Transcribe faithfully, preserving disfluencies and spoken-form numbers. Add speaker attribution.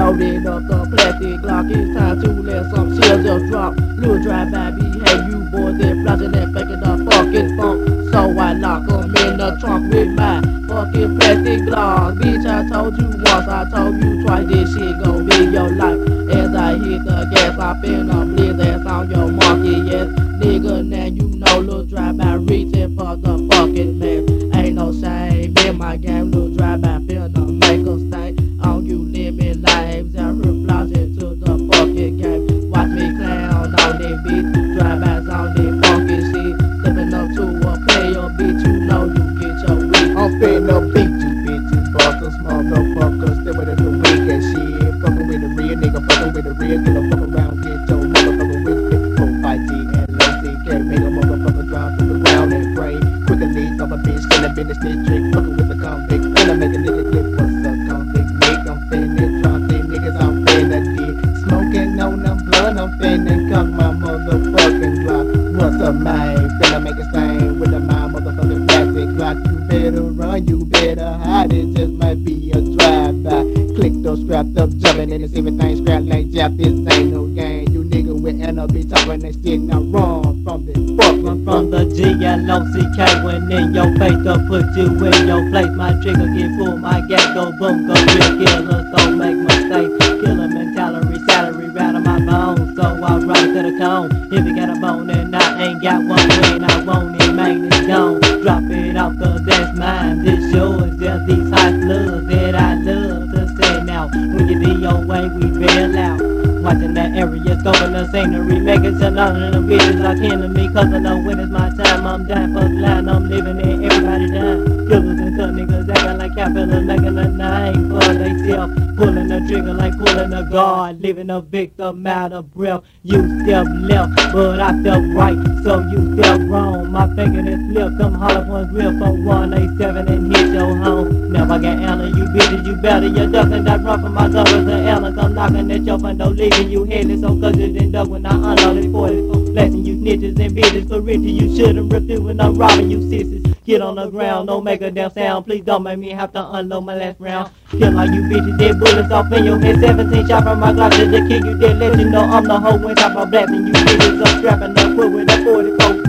Speaker 1: Loaded up the plastic Glock, it's time to let some shells just drop. Little drive-by behave, you boys that flashing and faking the fucking funk. So I lock 'em in the trunk with my fucking plastic Glock. Bitch, I told you once, I told you twice, this shit gon' be your life. As I hit the gas, I finna blitz ass on your monkey ass nigga. Now you know, little drive-by reaching for the fucking man. Ain't no shame in my game, little drive-by finna make a stain on you living lives out here flossing to the fucking game. Watch me clown on that bitch, drive-bys on that funky shit. Stepping up to a player, bitch, you know you get your week.
Speaker 2: I'm finna beat you bitches, boss, a small motherfucker, step with the weak and shit. Fucking with the real nigga, fucking with the real killer, fuck around, get your motherfucker with it. four five G and low C K, make a motherfucker drop to the ground and pray. Quick and lead off a bitch, still a business trick, fucking with the convict, finna make a nigga clip, what's up, convict, nigga, I'm finna drop them niggas, I'm finna did. Smoking on them blood, I'm finna cock my motherfucking block. What's up, man? Finna make a stain with the my motherfucking plastic Glock. You better run, you better hide, it just might be a drive-by. Click those strapped up, jumping in and see everything scrapped like Jap. This ain't no game. You nigga with N L B talking that shit, now run from this fucking
Speaker 3: from the G L O C K when in your face to put you in your place. My trigger get full, my gas go boom, go real killers, don't make mistakes. Killer mentality, salary right on my bones, so I run to the cone. If you got a bone and I ain't got one when I want it, man, it's gone. Drop it off cause that's mine, this yours. There's these hot slugs that I love to send out. When you be your way, we bail out. Watching that area, scoping the scenery, making sure none of them bitches are kin to me. Cause I know when it's my time, I'm dying for the line, I'm living it, everybody dying. Killers and cut niggas acting like capitalists, making a name for theyself. Pulling the trigger like pulling a guard, leaving a victim out of breath. You step left, but I step right, so you step wrong. My finger is slipped, them hollow ones real for one eight seven and hit your home. Never got Anna, you bitches, you better. You ducking that run from my brothers and Ella. Come knocking at your window, leaving you headless. So cause you didn't duck when I unloaded forty. Blessing you snitches and bitches for riches. You shouldn't rip through when I'm robbing you sisters. Get on the ground, don't make a damn sound. Please don't make me have to unload my last round. Kill all you bitches, dead bullets off in your head. Seventeen shot from my Glock to the kill you dead. Let you know I'm the hoe when top of blasting you bitches. I'm strapping up, put with a forty-four.